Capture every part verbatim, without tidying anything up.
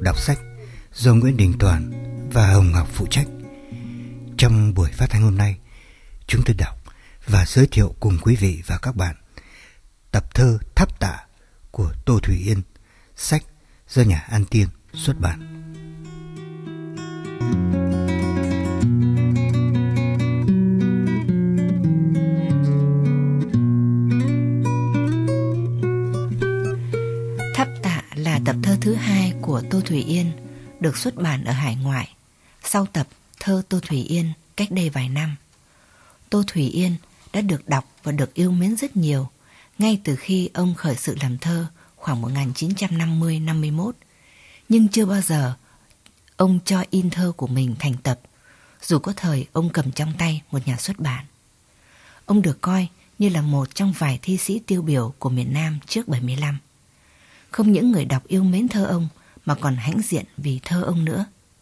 đọc sách do Nguyễn Đình Toàn và Hồng Ngọc phụ trách. Trong buổi phát thanh hôm nay, chúng tôi đọc và giới thiệu cùng quý vị và các bạn tập thơ Thắp Tạ của Tô Thủy Yên, sách do nhà An Tiên xuất bản. Thắp Tạ là tập thơ thứ hai của Tô Thủy Yên, được xuất bản ở hải ngoại, sau tập Thơ Tô Thủy Yên cách đây vài năm. Tô Thủy Yên đã được đọc và được yêu mến rất nhiều ngay từ khi ông khởi sự làm thơ khoảng một nghìn chín trăm năm mươi năm mươi mốt, nhưng chưa bao giờ ông cho in thơ của mình thành tập, dù có thời ông cầm trong tay một nhà xuất bản. Ông được coi như là một trong vài thi sĩ tiêu biểu của miền Nam trước bảy mươi lăm. Không những người đọc yêu mến thơ ông mà còn hãnh diện vì thơ ông nữa.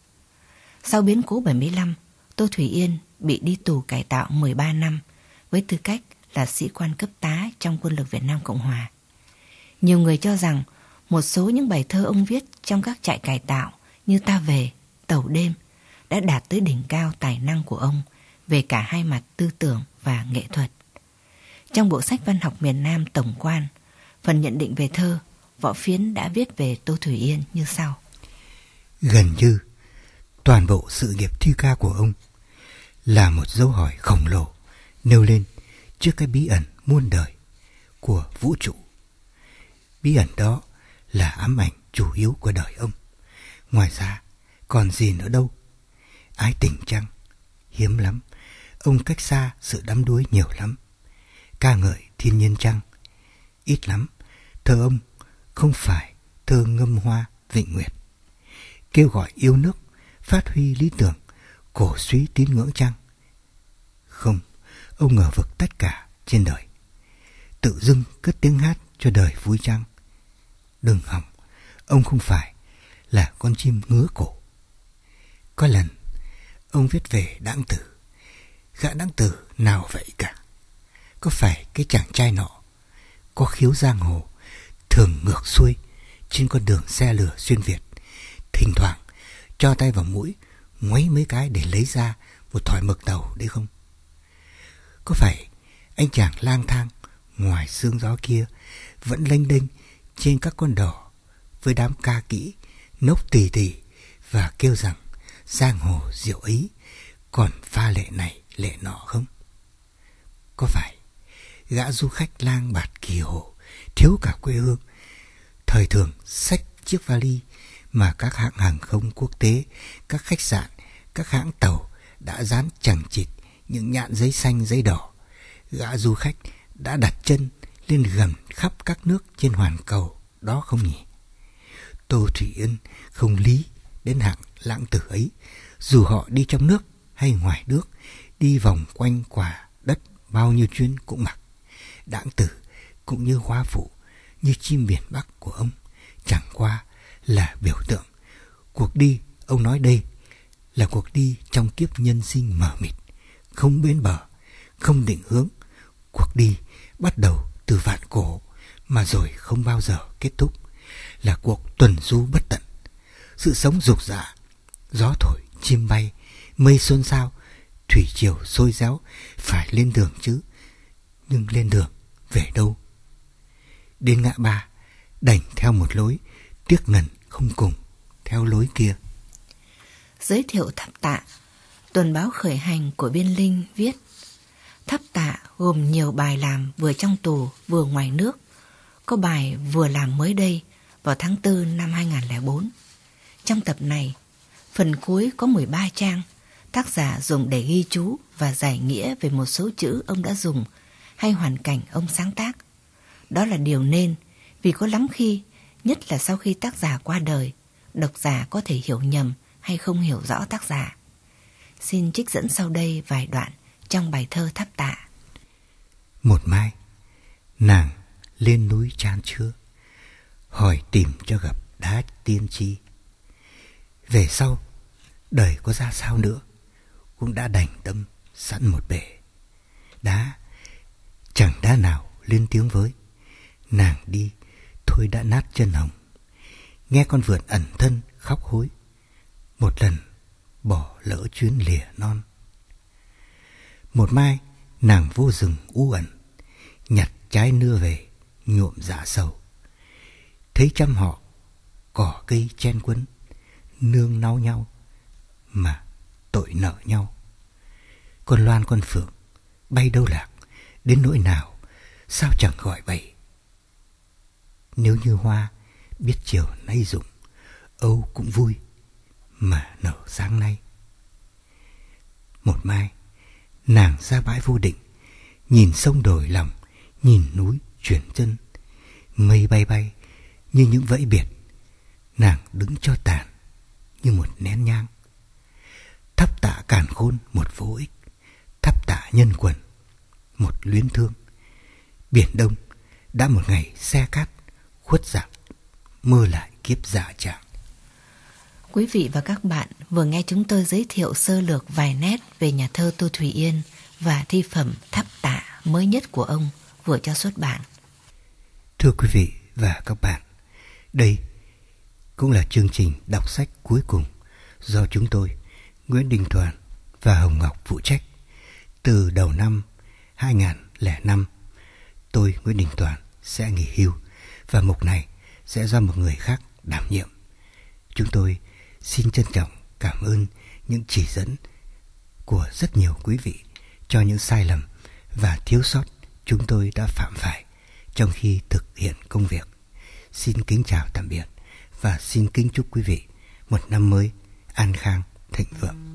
Sau biến cố bảy mươi lăm, Tô Thủy Yên bị đi tù cải tạo mười ba năm với tư cách là sĩ quan cấp tá trong quân lực Việt Nam Cộng Hòa. Nhiều người cho rằng một số những bài thơ ông viết trong các trại cải tạo như Ta Về, Tàu Đêm đã đạt tới đỉnh cao tài năng của ông về cả hai mặt tư tưởng và nghệ thuật. Trong bộ sách văn học miền Nam tổng quan, phần nhận định về thơ, Võ Phiến đã viết về Tô Thủy Yên như sau. Gần như toàn bộ sự nghiệp thi ca của ông là một dấu hỏi khổng lồ nêu lên trước cái bí ẩn muôn đời của vũ trụ. Bí ẩn đó là ám ảnh chủ yếu của đời ông. Ngoài ra còn gì nữa đâu. Ái tình chăng? Hiếm lắm. Ông cách xa sự đắm đuối nhiều lắm. Ca ngợi thiên nhiên chăng? Ít lắm. Thơ ông không phải thơ ngâm hoa vịnh nguyệt. Kêu gọi yêu nước, phát huy lý tưởng, cổ suý tín ngưỡng chăng? Không, ông ngờ vực tất cả trên đời. Tự dưng cất tiếng hát cho đời vui chăng? Đừng hòng, ông không phải là con chim ngứa cổ. Có lần ông viết về Đãng Tử. Gã Đãng Tử nào vậy cả? Có phải cái chàng trai nọ có khiếu giang hồ, thường ngược xuôi trên con đường xe lửa xuyên Việt, thỉnh thoảng cho tay vào mũi ngoáy mấy cái để lấy ra một thỏi mực tàu đấy không? Có phải anh chàng lang thang ngoài sương gió kia vẫn lênh đênh trên các con đò với đám ca kỹ nốc tì tì và kêu rằng giang hồ rượu ấy còn pha lệ này lệ nọ không? Có phải gã du khách lang bạt kỳ hồ thiếu cả quê hương, thời thường xách chiếc vali mà các hãng hàng không quốc tế, các khách sạn, các hãng tàu đã dán chằng chịt những nhãn giấy xanh giấy đỏ, gã du khách đã đặt chân lên gần khắp các nước trên hoàn cầu đó không nhỉ? Tô Thủy Yên không lý đến hạng lãng tử ấy, dù họ đi trong nước hay ngoài nước, đi vòng quanh quả đất bao nhiêu chuyến cũng mặc. Đãng tử cũng như hoa phụ, như chim biển Bắc của ông, chẳng qua là biểu tượng. Cuộc đi ông nói đây là cuộc đi trong kiếp nhân sinh mờ mịt, không bến bờ, không định hướng. Cuộc đi bắt đầu từ vạn cổ mà rồi không bao giờ kết thúc, là cuộc tuần du bất tận. Sự sống rục rã, gió thổi chim bay, mây xôn xao, thủy triều sôi réo, phải lên đường chứ. Nhưng lên đường về đâu? Đến ngã ba đành theo một lối, tiếc ngần không cùng theo lối kia. Giới thiệu Thắp Tạ, tuần báo khởi hành của Biên Linh viết: Thắp Tạ gồm nhiều bài làm vừa trong tù vừa ngoài nước. Có bài vừa làm mới đây vào tháng tư năm hai nghìn không trăm lẻ bốn. Trong tập này, phần cuối có mười ba trang, tác giả dùng để ghi chú và giải nghĩa về một số chữ ông đã dùng hay hoàn cảnh ông sáng tác. Đó là điều nên, vì có lắm khi, nhất là sau khi tác giả qua đời, độc giả có thể hiểu nhầm hay không hiểu rõ tác giả. Xin trích dẫn sau đây vài đoạn trong bài thơ Thắp Tạ. Một mai, nàng lên núi Chan Chứa, hỏi tìm cho gặp đá tiên tri. Về sau, đời có ra sao nữa, cũng đã đành tâm sẵn một bể. Đá, chẳng đá nào lên tiếng với, nàng đi thôi đã nát chân hồng. Nghe con vượn ẩn thân khóc hối, một lần bỏ lỡ chuyến lìa non. Một mai nàng vô rừng u ẩn, nhặt trái nưa về nhuộm dạ sầu. Thấy trăm họ cỏ cây chen quấn, nương nao nhau mà tội nợ nhau. Con loan con phượng bay đâu lạc, đến nỗi nào sao chẳng gọi bầy. Nếu như hoa biết chiều nay rụng, âu cũng vui mà nở sáng nay. Một mai nàng ra bãi vô định, nhìn sông đổi lòng, nhìn núi chuyển chân. Mây bay bay như những vẫy biệt, nàng đứng cho tàn như một nén nhang. Thắp tạ càn khôn một vô ích, thắp tạ nhân quần một luyến thương. Biển Đông đã một ngày xe cát khuất dạng, mơ lại kiếp dạ trạng. Quý vị và các bạn vừa nghe chúng tôi giới thiệu sơ lược vài nét về nhà thơ Tô Thủy Yên và thi phẩm Thắp Tạ mới nhất của ông vừa cho xuất bản. Thưa quý vị và các bạn, đây cũng là chương trình đọc sách cuối cùng do chúng tôi, Nguyễn Đình Toàn và Hồng Ngọc phụ trách. Từ đầu năm hai không không năm, tôi, Nguyễn Đình Toàn, sẽ nghỉ hưu và mục này sẽ do một người khác đảm nhiệm. Chúng tôi xin trân trọng cảm ơn những chỉ dẫn của rất nhiều quý vị cho những sai lầm và thiếu sót chúng tôi đã phạm phải trong khi thực hiện công việc. Xin kính chào tạm biệt và xin kính chúc quý vị một năm mới an khang thịnh vượng.